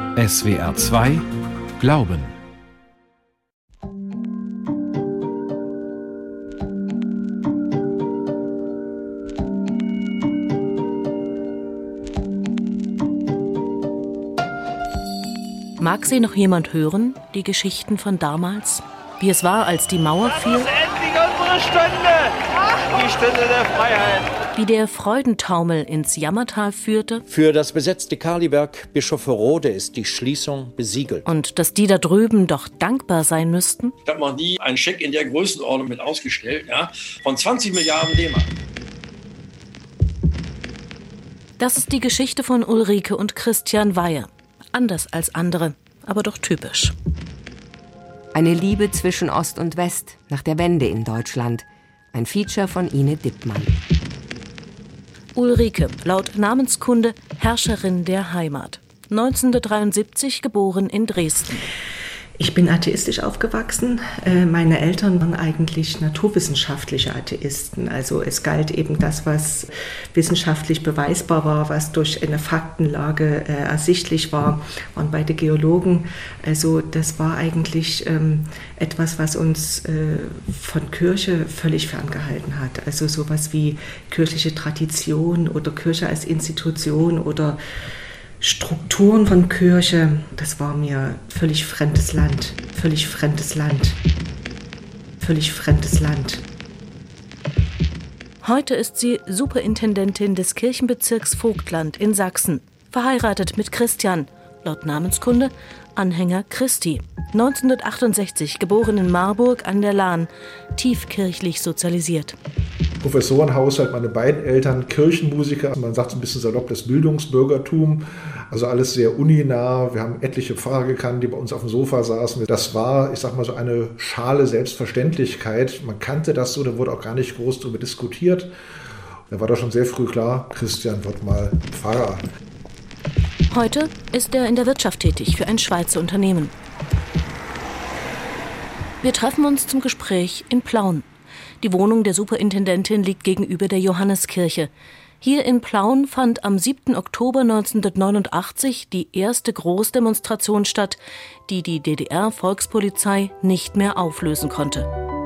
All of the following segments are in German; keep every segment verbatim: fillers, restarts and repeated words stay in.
S W R zwei Glauben. Mag sie noch jemand hören, die Geschichten von damals? Wie es war, als die Mauer fiel? Das ist endlich unsere Stunde! Die Stunde der Freiheit! Wie der Freudentaumel ins Jammertal führte? Für das besetzte Kaliberg Bischofferode ist die Schließung besiegelt. Und dass die da drüben doch dankbar sein müssten? Ich habe noch nie einen Scheck in der Größenordnung mit ausgestellt, ja, von zwanzig Milliarden D-Mark. Das ist die Geschichte von Ulrike und Christian Weihe. Anders als andere, aber doch typisch. Eine Liebe zwischen Ost und West nach der Wende in Deutschland. Ein Feature von Ine Dippmann. Ulrike, laut Namenskunde Herrscherin der Heimat. neunzehnhundertdreiundsiebzig geboren in Dresden. Ich bin atheistisch aufgewachsen. Meine Eltern waren eigentlich naturwissenschaftliche Atheisten. Also es galt eben das, was wissenschaftlich beweisbar war, was durch eine Faktenlage äh, ersichtlich war, waren beide Geologen. Also das war eigentlich ähm, etwas, was uns äh, von Kirche völlig ferngehalten hat. Also sowas wie kirchliche Tradition oder Kirche als Institution oder Strukturen von Kirche, das war mir völlig fremdes Land, völlig fremdes Land, völlig fremdes Land. Heute ist sie Superintendentin des Kirchenbezirks Vogtland in Sachsen, verheiratet mit Christian, laut Namenskunde Anhänger Christi. neunzehnhundertachtundsechzig geboren in Marburg an der Lahn, tiefkirchlich sozialisiert. Professorenhaushalt, meine beiden Eltern Kirchenmusiker, man sagt so ein bisschen salopp das Bildungsbürgertum, also alles sehr uninah. Wir haben etliche Pfarrer gekannt, die bei uns auf dem Sofa saßen. Das war, ich sag mal, so eine schale Selbstverständlichkeit. Man kannte das so, da wurde auch gar nicht groß darüber diskutiert. Da war doch schon sehr früh klar, Christian wird mal Pfarrer. Heute ist er in der Wirtschaft tätig für ein Schweizer Unternehmen. Wir treffen uns zum Gespräch in Plauen. Die Wohnung der Superintendentin liegt gegenüber der Johanneskirche. Hier in Plauen fand am siebten Oktober neunzehnhundertneunundachtzig die erste Großdemonstration statt, die die D D R-Volkspolizei nicht mehr auflösen konnte.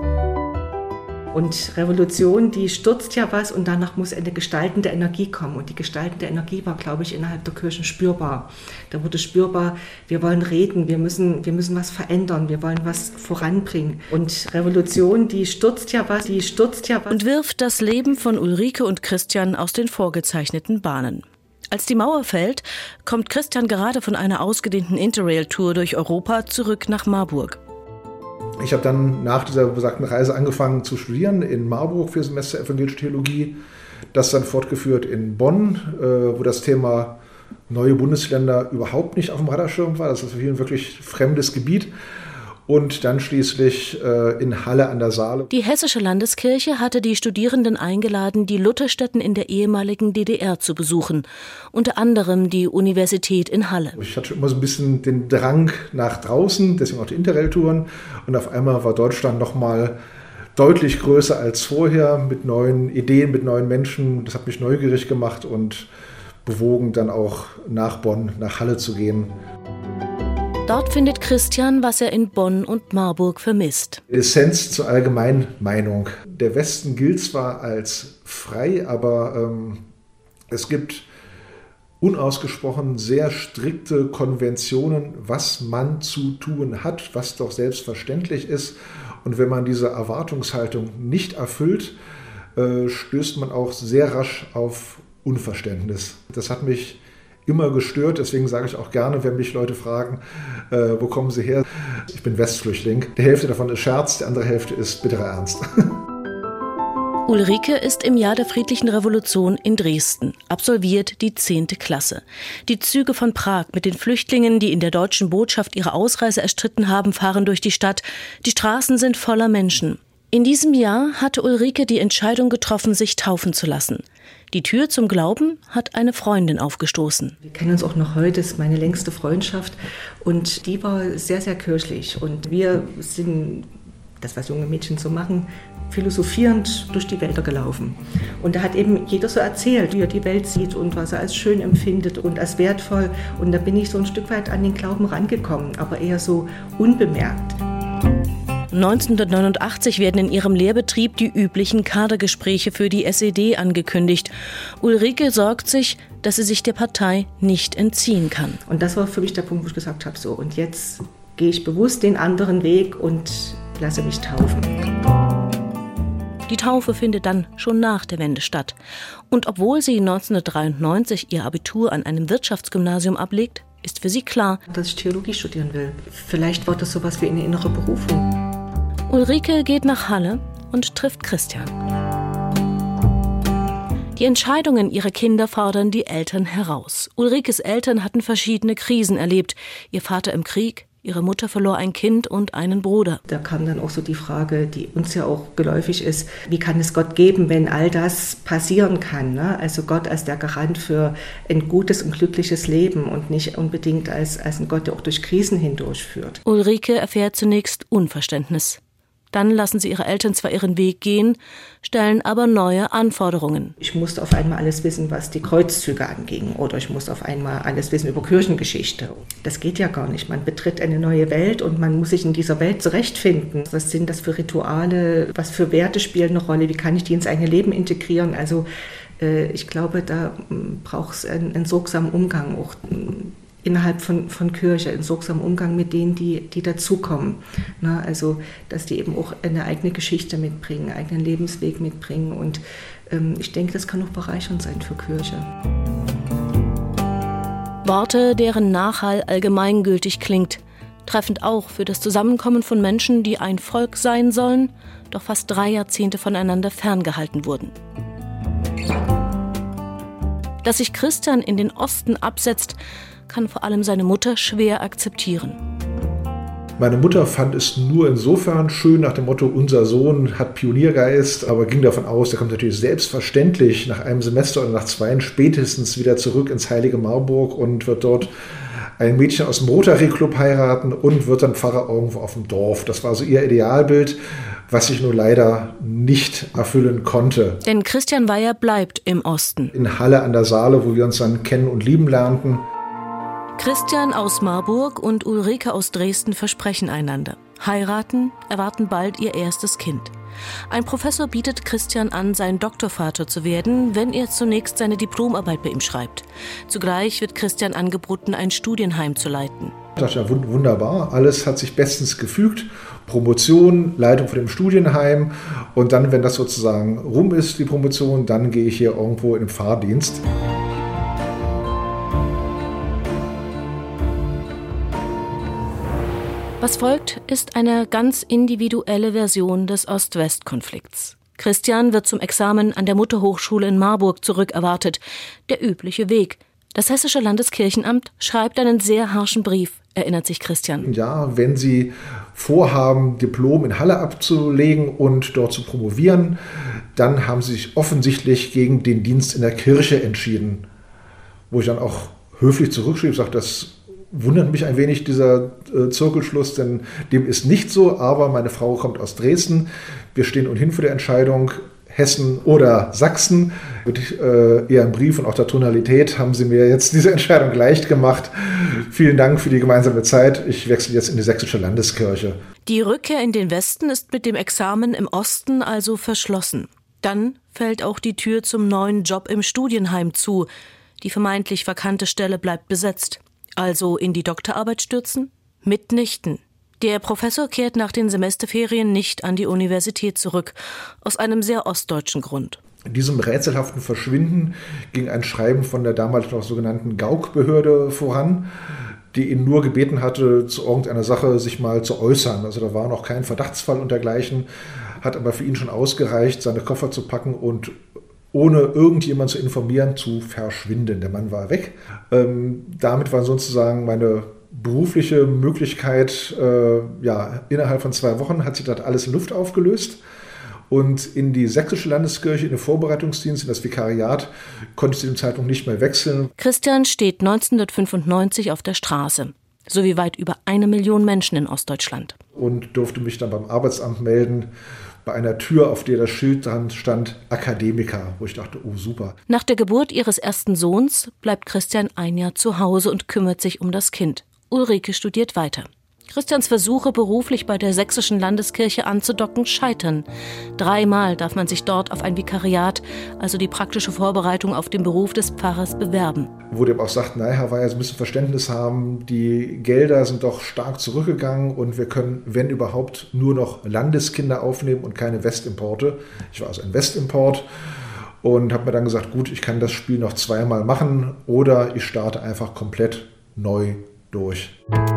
Und Revolution, die stürzt ja was und danach muss eine gestaltende Energie kommen. Und die gestaltende Energie war, glaube ich, innerhalb der Kirchen spürbar. Da wurde spürbar, wir wollen reden, wir müssen, wir müssen was verändern, wir wollen was voranbringen. Und Revolution, die stürzt ja was, die stürzt ja was. Und wirft das Leben von Ulrike und Christian aus den vorgezeichneten Bahnen. Als die Mauer fällt, kommt Christian gerade von einer ausgedehnten Interrail-Tour durch Europa zurück nach Marburg. Ich habe dann nach dieser besagten Reise angefangen zu studieren in Marburg für Semester Evangelische Theologie. Das dann fortgeführt in Bonn, wo das Thema neue Bundesländer überhaupt nicht auf dem Radarschirm war. Das ist für viele ein wirklich fremdes Gebiet. Und dann schließlich äh, in Halle an der Saale. Die Hessische Landeskirche hatte die Studierenden eingeladen, die Lutherstätten in der ehemaligen D D R zu besuchen. Unter anderem die Universität in Halle. Ich hatte schon immer so ein bisschen den Drang nach draußen, deswegen auch die Interrail-Touren. Und auf einmal war Deutschland noch mal deutlich größer als vorher, mit neuen Ideen, mit neuen Menschen. Das hat mich neugierig gemacht und bewogen, dann auch nach Bonn, nach Halle zu gehen. Dort findet Christian, was er in Bonn und Marburg vermisst. Essenz zur Allgemeinmeinung. Der Westen gilt zwar als frei, aber ähm, es gibt unausgesprochen sehr strikte Konventionen, was man zu tun hat, was doch selbstverständlich ist. Und wenn man diese Erwartungshaltung nicht erfüllt, äh, stößt man auch sehr rasch auf Unverständnis. Das hat mich immer gestört, deswegen sage ich auch gerne, wenn mich Leute fragen, äh, wo kommen sie her? Ich bin Westflüchtling. Die Hälfte davon ist Scherz, die andere Hälfte ist bitterer Ernst. Ulrike ist im Jahr der Friedlichen Revolution in Dresden, absolviert die zehnte Klasse. Die Züge von Prag mit den Flüchtlingen, die in der deutschen Botschaft ihre Ausreise erstritten haben, fahren durch die Stadt. Die Straßen sind voller Menschen. In diesem Jahr hatte Ulrike die Entscheidung getroffen, sich taufen zu lassen. Die Tür zum Glauben hat eine Freundin aufgestoßen. Wir kennen uns auch noch heute, das ist meine längste Freundschaft. Und die war sehr, sehr kirchlich. Und wir sind das, was junge Mädchen so machen, philosophierend durch die Wälder gelaufen. Und da hat eben jeder so erzählt, wie er die Welt sieht und was er als schön empfindet und als wertvoll. Und da bin ich so ein Stück weit an den Glauben rangekommen, aber eher so unbemerkt. neunzehnhundertneunundachtzig werden in ihrem Lehrbetrieb die üblichen Kadergespräche für die S E D angekündigt. Ulrike sorgt sich, dass sie sich der Partei nicht entziehen kann. Und das war für mich der Punkt, wo ich gesagt habe, so, und jetzt gehe ich bewusst den anderen Weg und lasse mich taufen. Die Taufe findet dann schon nach der Wende statt. Und obwohl sie neunzehnhundertdreiundneunzig ihr Abitur an einem Wirtschaftsgymnasium ablegt, ist für sie klar, dass ich Theologie studieren will. Vielleicht war das sowas wie eine innere Berufung. Ulrike geht nach Halle und trifft Christian. Die Entscheidungen ihrer Kinder fordern die Eltern heraus. Ulrikes Eltern hatten verschiedene Krisen erlebt. Ihr Vater im Krieg, ihre Mutter verlor ein Kind und einen Bruder. Da kam dann auch so die Frage, die uns ja auch geläufig ist, wie kann es Gott geben, wenn all das passieren kann? Ne? Also Gott als der Garant für ein gutes und glückliches Leben und nicht unbedingt als, als ein Gott, der auch durch Krisen hindurchführt. Ulrike erfährt zunächst Unverständnis. Dann lassen sie ihre Eltern zwar ihren Weg gehen, stellen aber neue Anforderungen. Ich musste auf einmal alles wissen, was die Kreuzzüge anging. Oder ich musste auf einmal alles wissen über Kirchengeschichte. Das geht ja gar nicht. Man betritt eine neue Welt und man muss sich in dieser Welt zurechtfinden. Was sind das für Rituale? Was für Werte spielen eine Rolle? Wie kann ich die ins eigene Leben integrieren? Also äh, ich glaube, da braucht es einen, einen sorgsamen Umgang auch innerhalb von, von Kirche, einen sorgsamen Umgang mit denen, die, die dazukommen. Na, also, dass die eben auch eine eigene Geschichte mitbringen, einen eigenen Lebensweg mitbringen. Und ähm, ich denke, das kann auch bereichernd sein für Kirche. Worte, deren Nachhall allgemeingültig klingt. Treffend auch für das Zusammenkommen von Menschen, die ein Volk sein sollen, doch fast drei Jahrzehnte voneinander ferngehalten wurden. Dass sich Christian in den Osten absetzt, kann vor allem seine Mutter schwer akzeptieren. Meine Mutter fand es nur insofern schön nach dem Motto, unser Sohn hat Pioniergeist, aber ging davon aus, der kommt natürlich selbstverständlich nach einem Semester oder nach zweien spätestens wieder zurück ins heilige Marburg und wird dort ein Mädchen aus dem Rotary Club heiraten und wird dann Pfarrer irgendwo auf dem Dorf. Das war so ihr Idealbild, was sich nur leider nicht erfüllen konnte. Denn Christian Weyer bleibt im Osten. In Halle an der Saale, wo wir uns dann kennen und lieben lernten. Christian aus Marburg und Ulrike aus Dresden versprechen einander. Heiraten, erwarten bald ihr erstes Kind. Ein Professor bietet Christian an, sein Doktorvater zu werden, wenn er zunächst seine Diplomarbeit bei ihm schreibt. Zugleich wird Christian angeboten, ein Studienheim zu leiten. Ich dachte, ja, wunderbar, alles hat sich bestens gefügt. Promotion, Leitung von dem Studienheim und dann, wenn das sozusagen rum ist, die Promotion, dann gehe ich hier irgendwo in den Fahrdienst. Was folgt, ist eine ganz individuelle Version des Ost-West-Konflikts. Christian wird zum Examen an der Mutterhochschule in Marburg zurückerwartet. Der übliche Weg. Das Hessische Landeskirchenamt schreibt einen sehr harschen Brief, erinnert sich Christian. Ja, wenn Sie vorhaben, Diplom in Halle abzulegen und dort zu promovieren, dann haben Sie sich offensichtlich gegen den Dienst in der Kirche entschieden. Wo ich dann auch höflich zurückschrieb, sage, das wundert mich ein wenig, dieser äh, Zirkelschluss, denn dem ist nicht so, aber meine Frau kommt aus Dresden. Wir stehen ohnehin vor der Entscheidung, Hessen oder Sachsen. Mit äh, Ihrem Brief und auch der Tonalität haben Sie mir jetzt diese Entscheidung leicht gemacht. Vielen Dank für die gemeinsame Zeit. Ich wechsle jetzt in die Sächsische Landeskirche. Die Rückkehr in den Westen ist mit dem Examen im Osten also verschlossen. Dann fällt auch die Tür zum neuen Job im Studienheim zu. Die vermeintlich vakante Stelle bleibt besetzt. Also in die Doktorarbeit stürzen? Mitnichten. Der Professor kehrt nach den Semesterferien nicht an die Universität zurück, aus einem sehr ostdeutschen Grund. In diesem rätselhaften Verschwinden ging ein Schreiben von der damals noch sogenannten Gauk-Behörde voran, die ihn nur gebeten hatte, zu irgendeiner Sache sich mal zu äußern. Also da war noch kein Verdachtsfall und dergleichen, hat aber für ihn schon ausgereicht, seine Koffer zu packen und ohne irgendjemand zu informieren, zu verschwinden. Der Mann war weg. Ähm, damit war sozusagen meine berufliche Möglichkeit, äh, ja, innerhalb von zwei Wochen hat sich das alles in Luft aufgelöst. Und in die Sächsische Landeskirche, in den Vorbereitungsdienst, in das Vikariat, konnte ich zu dem Zeitpunkt nicht mehr wechseln. Christian steht neunzehnhundertfünfundneunzig auf der Straße. sowie weit über eine Million Menschen in Ostdeutschland. Und durfte mich dann beim Arbeitsamt melden, bei einer Tür, auf der das Schild dran stand, Akademiker, wo ich dachte, oh super. Nach der Geburt ihres ersten Sohns bleibt Christian ein Jahr zu Hause und kümmert sich um das Kind. Ulrike studiert weiter. Christians Versuche, beruflich bei der Sächsischen Landeskirche anzudocken, scheitern. Dreimal darf man sich dort auf ein Vikariat, also die praktische Vorbereitung auf den Beruf des Pfarrers, bewerben. Wo der auch sagt, naja, Herr Weyer, Sie müssen Verständnis haben, die Gelder sind doch stark zurückgegangen und wir können, wenn überhaupt, nur noch Landeskinder aufnehmen und keine Westimporte. Ich war also ein Westimport und habe mir dann gesagt, gut, ich kann das Spiel noch zweimal machen oder ich starte einfach komplett neu durch.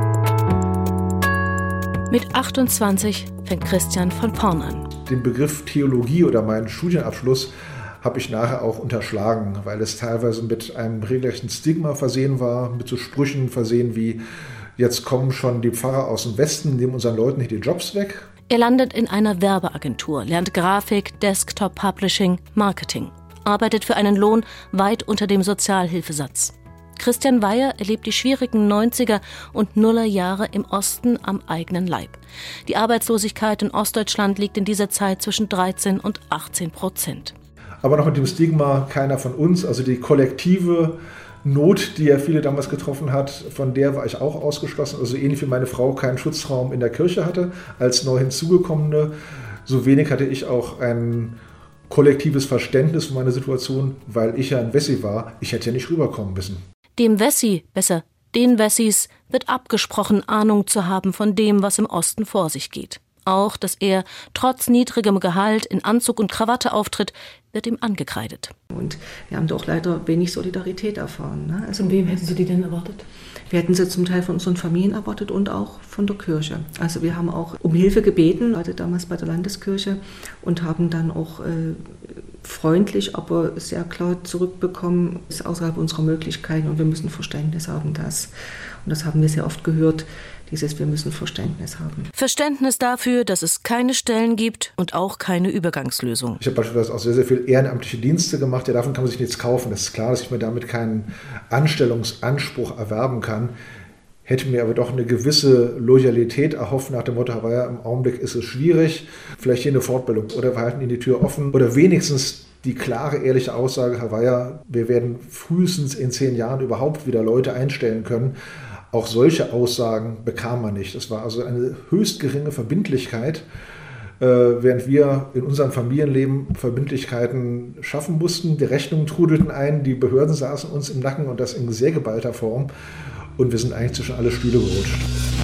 Mit achtundzwanzig fängt Christian von vorn an. Den Begriff Theologie oder meinen Studienabschluss habe ich nachher auch unterschlagen, weil es teilweise mit einem regelrechten Stigma versehen war, mit so Sprüchen versehen wie, jetzt kommen schon die Pfarrer aus dem Westen, nehmen unseren Leuten nicht die Jobs weg. Er landet in einer Werbeagentur, lernt Grafik, Desktop Publishing, Marketing, arbeitet für einen Lohn weit unter dem Sozialhilfesatz. Christian Weyer erlebt die schwierigen neunziger und Nullerjahre im Osten am eigenen Leib. Die Arbeitslosigkeit in Ostdeutschland liegt in dieser Zeit zwischen dreizehn und achtzehn Prozent. Aber noch mit dem Stigma, keiner von uns, also die kollektive Not, die ja viele damals getroffen hat, von der war ich auch ausgeschlossen. Also ähnlich wie meine Frau keinen Schutzraum in der Kirche hatte, als neu hinzugekommene, so wenig hatte ich auch ein kollektives Verständnis von meiner Situation, weil ich ja ein Wessi war. Ich hätte ja nicht rüberkommen müssen. Dem Wessi, besser den Wessis, wird abgesprochen, Ahnung zu haben von dem, was im Osten vor sich geht. Auch, dass er trotz niedrigem Gehalt in Anzug und Krawatte auftritt, wird ihm angekreidet. Und wir haben doch leider wenig Solidarität erfahren. Ne? Also, von wem hätten Sie die denn erwartet? Wir hätten sie zum Teil von unseren Familien erwartet und auch von der Kirche. Also wir haben auch um Hilfe gebeten, gerade damals bei der Landeskirche, und haben dann auch äh, freundlich, aber sehr klar zurückbekommen, ist außerhalb unserer Möglichkeiten und wir müssen Verständnis haben, das. Und das haben wir sehr oft gehört, dieses wir müssen Verständnis haben. Verständnis dafür, dass es keine Stellen gibt und auch keine Übergangslösung. Ich habe beispielsweise auch sehr, sehr viel ehrenamtliche Dienste gemacht. Ja, davon kann man sich nichts kaufen. Das ist klar, dass ich mir damit keinen Anstellungsanspruch erwerben kann. Hätte mir aber doch eine gewisse Loyalität erhofft nach dem Motto, Herr Weyer, im Augenblick ist es schwierig, vielleicht hier eine Fortbildung oder wir halten Ihnen die Tür offen oder wenigstens die klare, ehrliche Aussage, Herr Weyer, wir werden frühestens in zehn Jahren überhaupt wieder Leute einstellen können. Auch solche Aussagen bekam man nicht. Es war also eine höchst geringe Verbindlichkeit, äh, während wir in unserem Familienleben Verbindlichkeiten schaffen mussten. Die Rechnungen trudelten ein, die Behörden saßen uns im Nacken und das in sehr geballter Form. Und wir sind eigentlich zwischen alle Stühle gerutscht.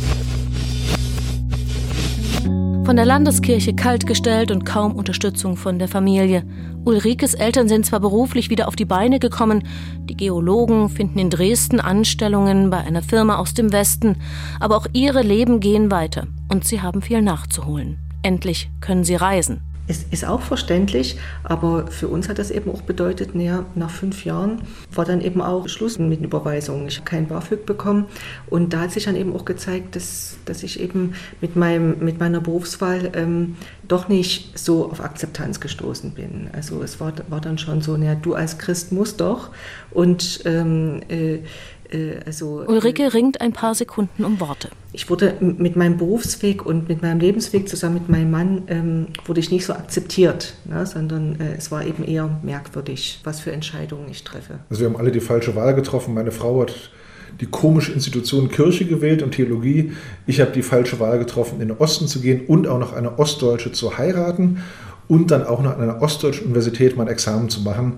Von der Landeskirche kaltgestellt und kaum Unterstützung von der Familie. Ulrikes Eltern sind zwar beruflich wieder auf die Beine gekommen, die Geologen finden in Dresden Anstellungen bei einer Firma aus dem Westen, aber auch ihre Leben gehen weiter und sie haben viel nachzuholen. Endlich können sie reisen. Es ist auch verständlich, aber für uns hat das eben auch bedeutet, näher nach fünf Jahren war dann eben auch Schluss mit den Überweisungen. Ich habe kein BAföG bekommen und da hat sich dann eben auch gezeigt, dass, dass ich eben mit, meinem, mit meiner Berufswahl ähm, doch nicht so auf Akzeptanz gestoßen bin. Also es war, war dann schon so, naja, du als Christ musst doch und ähm, äh, Also, Ulrike ringt ein paar Sekunden um Worte. Ich wurde mit meinem Berufsweg und mit meinem Lebensweg zusammen mit meinem Mann, ähm, wurde ich nicht so akzeptiert, ne, sondern äh, es war eben eher merkwürdig, was für Entscheidungen ich treffe. Also wir haben alle die falsche Wahl getroffen. Meine Frau hat die komische Institution Kirche gewählt und Theologie. Ich habe die falsche Wahl getroffen, in den Osten zu gehen und auch noch eine Ostdeutsche zu heiraten und dann auch noch an einer ostdeutschen Universität mein Examen zu machen.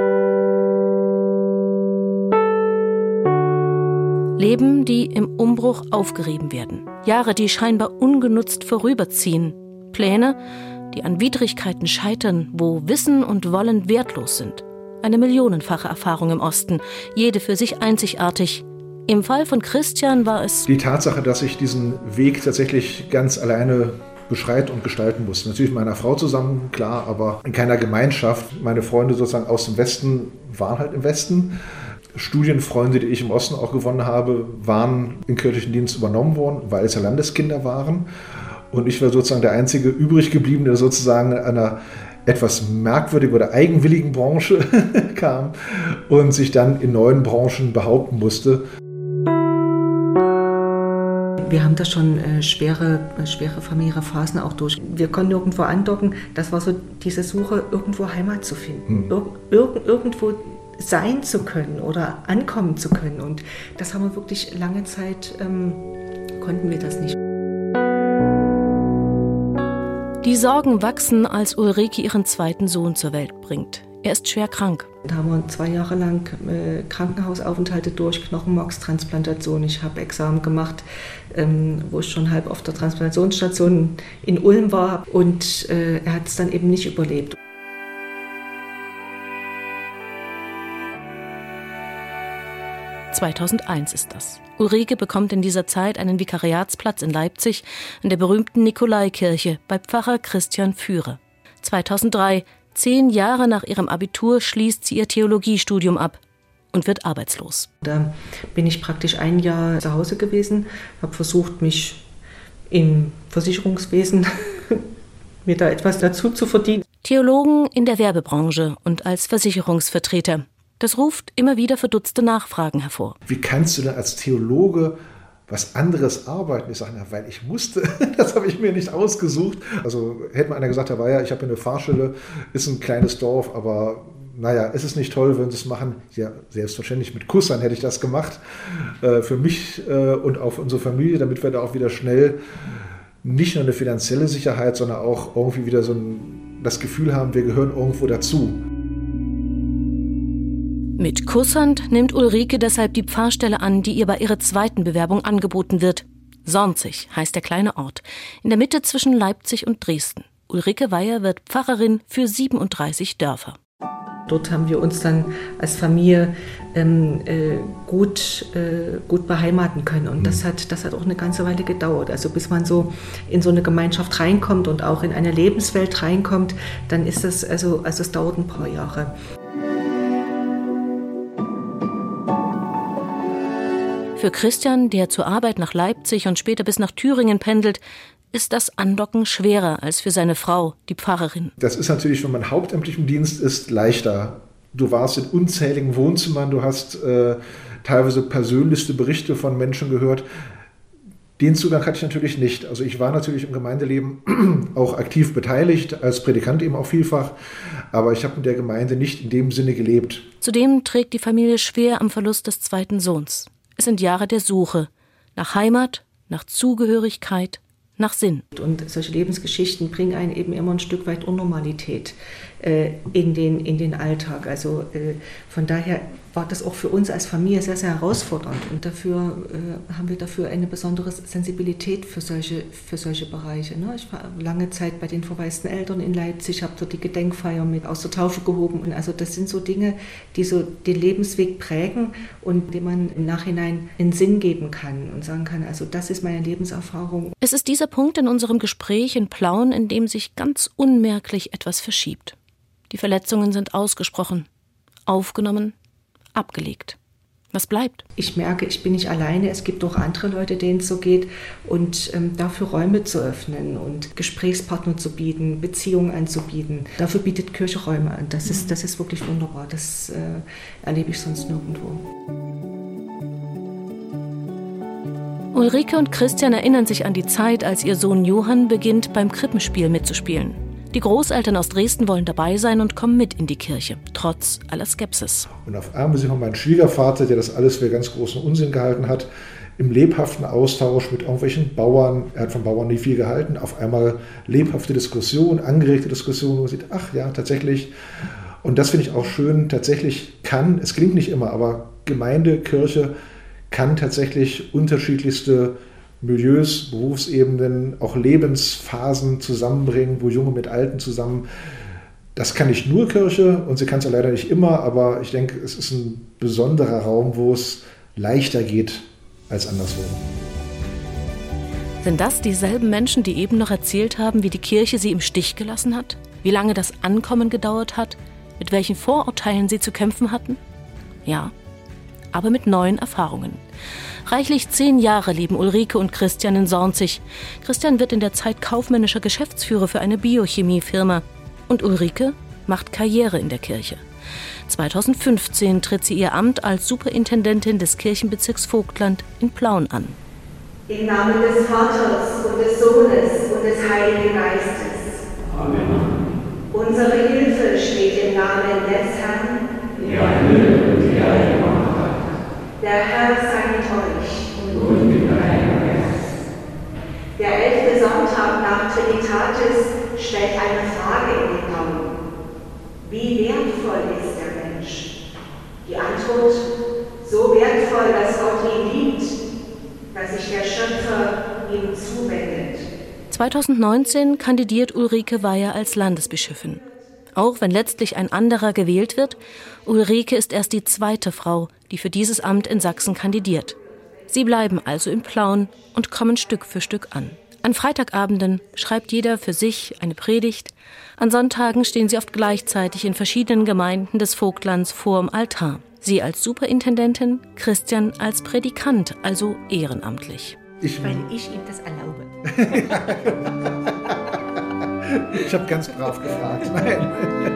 Leben, die im Umbruch aufgerieben werden. Jahre, die scheinbar ungenutzt vorüberziehen. Pläne, die an Widrigkeiten scheitern, wo Wissen und Wollen wertlos sind. Eine millionenfache Erfahrung im Osten, jede für sich einzigartig. Im Fall von Christian war es die Tatsache, dass ich diesen Weg tatsächlich ganz alleine beschreiten und gestalten musste. Natürlich mit meiner Frau zusammen, klar, aber in keiner Gemeinschaft. Meine Freunde sozusagen aus dem Westen waren halt im Westen. Studienfreunde, die ich im Osten auch gewonnen habe, waren im kirchlichen Dienst übernommen worden, weil es ja Landeskinder waren. Und ich war sozusagen der einzige übrig gebliebene, der sozusagen in einer etwas merkwürdigen oder eigenwilligen Branche kam und sich dann in neuen Branchen behaupten musste. Wir haben da schon äh, schwere, äh, schwere familiäre Phasen auch durch. Wir konnten irgendwo andocken. Das war so diese Suche, irgendwo Heimat zu finden. Hm. Ir- ir- irgendwo sein zu können oder ankommen zu können. Und das haben wir wirklich lange Zeit, ähm, konnten wir das nicht. Die Sorgen wachsen, als Ulrike ihren zweiten Sohn zur Welt bringt. Er ist schwer krank. Da haben wir zwei Jahre lang äh, Krankenhausaufenthalte durch, Knochenmarkstransplantation. Ich habe Examen gemacht, ähm, wo ich schon halb auf der Transplantationsstation in Ulm war. Und äh, er hat es dann eben nicht überlebt. zweitausendeins ist das. Ulrike bekommt in dieser Zeit einen Vikariatsplatz in Leipzig in der berühmten Nikolaikirche bei Pfarrer Christian Führer. zweitausenddrei, zehn Jahre nach ihrem Abitur, schließt sie ihr Theologiestudium ab und wird arbeitslos. Da bin ich praktisch ein Jahr zu Hause gewesen, habe versucht, mich im Versicherungswesen mir da etwas dazu zu verdienen. Theologen in der Werbebranche und als Versicherungsvertreter. Das ruft immer wieder verdutzte Nachfragen hervor. Wie kannst du denn als Theologe was anderes arbeiten? Ich sage, na, weil ich musste. Das habe ich mir nicht ausgesucht. Also hätte mal einer gesagt, Herr Weyer, ich habe hier eine Pfarrstelle, ist ein kleines Dorf, aber naja, ist es nicht toll, wenn Sie es machen? Ja, selbstverständlich mit Kussern hätte ich das gemacht. Äh, für mich äh, und auch für unsere Familie, damit wir da auch wieder schnell nicht nur eine finanzielle Sicherheit, sondern auch irgendwie wieder so ein, das Gefühl haben, wir gehören irgendwo dazu. Mit Kusshand nimmt Ulrike deshalb die Pfarrstelle an, die ihr bei ihrer zweiten Bewerbung angeboten wird. Sornzig heißt der kleine Ort, in der Mitte zwischen Leipzig und Dresden. Ulrike Weyer wird Pfarrerin für siebenunddreißig Dörfer. Dort haben wir uns dann als Familie ähm, äh, gut, äh, gut beheimaten können. Und das hat, das hat auch eine ganze Weile gedauert. Also bis man so in so eine Gemeinschaft reinkommt und auch in eine Lebenswelt reinkommt, dann ist das, also, also es dauert ein paar Jahre. Für Christian, der zur Arbeit nach Leipzig und später bis nach Thüringen pendelt, ist das Andocken schwerer als für seine Frau, die Pfarrerin. Das ist natürlich, wenn man hauptamtlich im Dienst ist, leichter. Du warst in unzähligen Wohnzimmern, du hast äh, teilweise persönlichste Berichte von Menschen gehört. Den Zugang hatte ich natürlich nicht. Also ich war natürlich im Gemeindeleben auch aktiv beteiligt, als Predikant eben auch vielfach, aber ich habe in der Gemeinde nicht in dem Sinne gelebt. Zudem trägt die Familie schwer am Verlust des zweiten Sohns. Es sind Jahre der Suche nach Heimat, nach Zugehörigkeit, nach Sinn. Und solche Lebensgeschichten bringen einen eben immer ein Stück weit Unnormalität äh, in, den, in den Alltag. Also äh, von daher war das auch für uns als Familie sehr, sehr herausfordernd. Und dafür äh, haben wir dafür eine besondere Sensibilität für solche, für solche Bereiche. Ne? Ich war lange Zeit bei den verwaisten Eltern in Leipzig, habe dort die Gedenkfeier mit aus der Taufe gehoben. Und also das sind so Dinge, die so den Lebensweg prägen und dem man im Nachhinein einen Sinn geben kann und sagen kann, also das ist meine Lebenserfahrung. Es ist dieser Punkt in unserem Gespräch in Plauen, in dem sich ganz unmerklich etwas verschiebt. Die Verletzungen sind ausgesprochen, aufgenommen, abgelegt. Was bleibt? Ich merke, ich bin nicht alleine. Es gibt auch andere Leute, denen es so geht. Und ähm, dafür Räume zu öffnen und Gesprächspartner zu bieten, Beziehungen anzubieten. Dafür bietet Kirche Räume an. Das ist, das ist wirklich wunderbar. Das äh, erlebe ich sonst nirgendwo. Ulrike und Christian erinnern sich an die Zeit, als ihr Sohn Johann beginnt, beim Krippenspiel mitzuspielen. Die Großeltern aus Dresden wollen dabei sein und kommen mit in die Kirche, trotz aller Skepsis. Und auf einmal sieht man meinen Schwiegervater, der das alles für ganz großen Unsinn gehalten hat, im lebhaften Austausch mit irgendwelchen Bauern. Er hat von Bauern nie viel gehalten. Auf einmal lebhafte Diskussion, angeregte Diskussion, wo man sieht, ach ja, tatsächlich. Und das finde ich auch schön. Tatsächlich kann, es gelingt nicht immer, aber Gemeinde, Kirche kann tatsächlich unterschiedlichste Milieus, Berufsebenen, auch Lebensphasen zusammenbringen, wo Junge mit Alten zusammen. Das kann nicht nur Kirche und sie kann es ja leider nicht immer, aber ich denke, es ist ein besonderer Raum, wo es leichter geht als anderswo. Sind das dieselben Menschen, die eben noch erzählt haben, wie die Kirche sie im Stich gelassen hat? Wie lange das Ankommen gedauert hat? Mit welchen Vorurteilen sie zu kämpfen hatten? Ja, aber mit neuen Erfahrungen. Reichlich zehn Jahre leben Ulrike und Christian in Sornzig. Christian wird in der Zeit kaufmännischer Geschäftsführer für eine Biochemiefirma. Und Ulrike macht Karriere in der Kirche. zweitausendfünfzehn tritt sie ihr Amt als Superintendentin des Kirchenbezirks Vogtland in Plauen an. Im Namen des Vaters und des Sohnes und des Heiligen Geistes. Amen. Unsere Hilfe steht im Namen des Herrn, der Himmel und die Erde gemacht hat. Der Herr sei mit euch und mit deinem Geist. Der elfte Sonntag nach Trinitatis stellt eine Frage in den Raum. Wie wertvoll ist der Mensch? Die Antwort: so wertvoll, dass Gott ihn liebt, dass sich der Schöpfer ihm zuwendet. zweitausendneunzehn kandidiert Ulrike Weyer als Landesbischöfin. Auch wenn letztlich ein anderer gewählt wird, Ulrike ist erst die zweite Frau, die für dieses Amt in Sachsen kandidiert. Sie bleiben also in Plauen und kommen Stück für Stück an. An Freitagabenden schreibt jeder für sich eine Predigt. An Sonntagen stehen sie oft gleichzeitig in verschiedenen Gemeinden des Vogtlands vorm Altar. Sie als Superintendentin, Christian als Predikant, also ehrenamtlich. Ich, Weil ich ihm das erlaube. Ich habe ganz brav gefragt. Nein.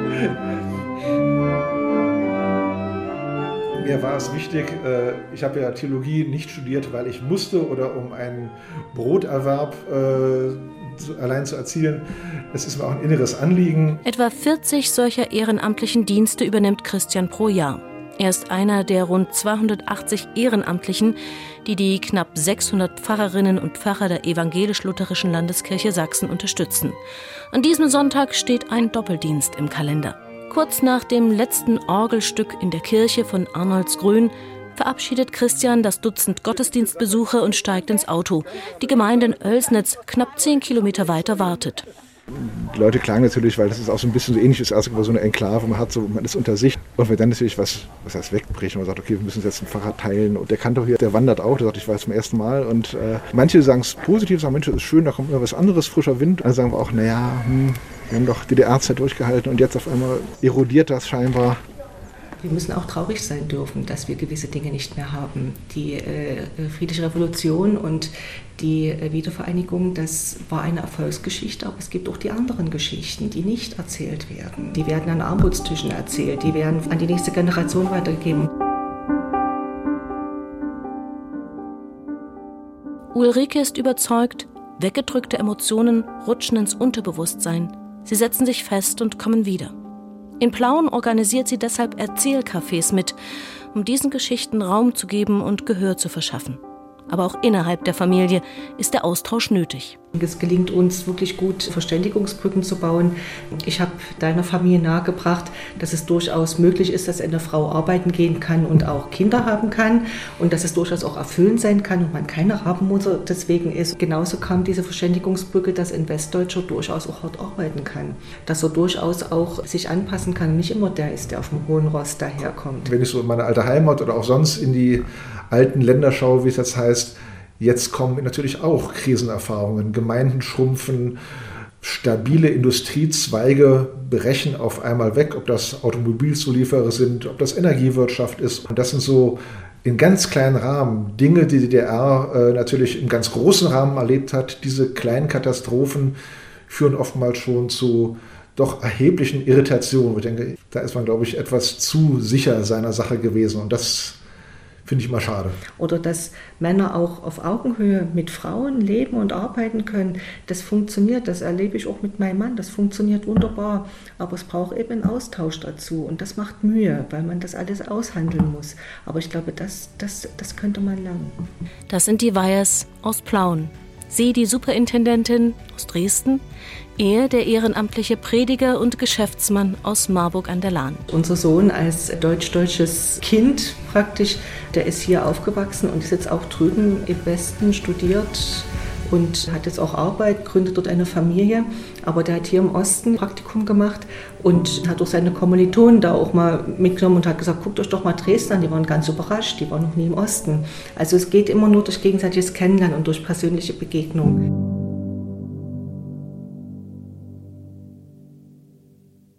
Mir war es wichtig, ich habe ja Theologie nicht studiert, weil ich musste oder um einen Broterwerb allein zu erzielen. Das ist mir auch ein inneres Anliegen. Etwa vierzig solcher ehrenamtlichen Dienste übernimmt Christian pro Jahr. Er ist einer der rund zweihundertachtzig Ehrenamtlichen, die die knapp sechshundert Pfarrerinnen und Pfarrer der evangelisch-lutherischen Landeskirche Sachsen unterstützen. An diesem Sonntag steht ein Doppeldienst im Kalender. Kurz nach dem letzten Orgelstück in der Kirche von Arnoldsgrün verabschiedet Christian das Dutzend Gottesdienstbesucher und steigt ins Auto. Die Gemeinde in Oelsnitz, knapp zehn Kilometer weiter, wartet. Die Leute klagen natürlich, weil das ist auch so ein bisschen so ähnlich ist, als so eine Enklave, man hat so, man ist unter sich. Und wenn dann natürlich was, was heißt wegbricht und man sagt, okay, wir müssen jetzt einen Pfarrer teilen. Und der Kantor hier, der wandert auch, der sagt, ich war zum ersten Mal. Und äh, manche sagen es positiv, sagen, Mensch, das ist schön, da kommt immer was anderes, frischer Wind. Dann sagen wir auch, naja, hm, wir haben doch D D R-Zeit durchgehalten und jetzt auf einmal erodiert das scheinbar. Wir müssen auch traurig sein dürfen, dass wir gewisse Dinge nicht mehr haben. Die äh, friedliche Revolution und die äh, Wiedervereinigung, das war eine Erfolgsgeschichte, aber es gibt auch die anderen Geschichten, die nicht erzählt werden. Die werden an Armutstischen erzählt, die werden an die nächste Generation weitergegeben. Ulrike ist überzeugt, weggedrückte Emotionen rutschen ins Unterbewusstsein. Sie setzen sich fest und kommen wieder. In Plauen organisiert sie deshalb Erzählcafés mit, um diesen Geschichten Raum zu geben und Gehör zu verschaffen. Aber auch innerhalb der Familie ist der Austausch nötig. Es gelingt uns wirklich gut, Verständigungsbrücken zu bauen. Ich habe deiner Familie nahegebracht, dass es durchaus möglich ist, dass eine Frau arbeiten gehen kann und auch Kinder haben kann und dass es durchaus auch erfüllend sein kann und man keine Rabenmutter deswegen ist. Genauso kam diese Verständigungsbrücke, dass ein Westdeutscher durchaus auch hart arbeiten kann, dass er durchaus auch sich anpassen kann und nicht immer der ist, der auf dem hohen Ross daherkommt. Wenn ich so in meine alte Heimat oder auch sonst in die alten Länder schaue, wie es jetzt heißt, jetzt kommen natürlich auch Krisenerfahrungen. Gemeinden schrumpfen, stabile Industriezweige brechen auf einmal weg, ob das Automobilzulieferer sind, ob das Energiewirtschaft ist. Und das sind so in ganz kleinen Rahmen Dinge, die die D D R äh, natürlich im ganz großen Rahmen erlebt hat. Diese kleinen Katastrophen führen oftmals schon zu doch erheblichen Irritationen. Ich denke, da ist man, glaube ich, etwas zu sicher seiner Sache gewesen. Und das finde ich immer schade. Oder dass Männer auch auf Augenhöhe mit Frauen leben und arbeiten können. Das funktioniert, das erlebe ich auch mit meinem Mann, das funktioniert wunderbar. Aber es braucht eben einen Austausch dazu und das macht Mühe, weil man das alles aushandeln muss. Aber ich glaube, das, das, das könnte man lernen. Das sind die Weyers aus Plauen. Sie, die Superintendentin aus Dresden, er, der ehrenamtliche Prediger und Geschäftsmann aus Marburg an der Lahn. Unser Sohn als deutsch-deutsches Kind praktisch, der ist hier aufgewachsen und ist jetzt auch drüben im Westen studiert und hat jetzt auch Arbeit, gründet dort eine Familie. Aber der hat hier im Osten Praktikum gemacht und hat auch seine Kommilitonen da auch mal mitgenommen und hat gesagt, guckt euch doch mal Dresden an, die waren ganz überrascht, die waren noch nie im Osten. Also es geht immer nur durch gegenseitiges Kennenlernen und durch persönliche Begegnung.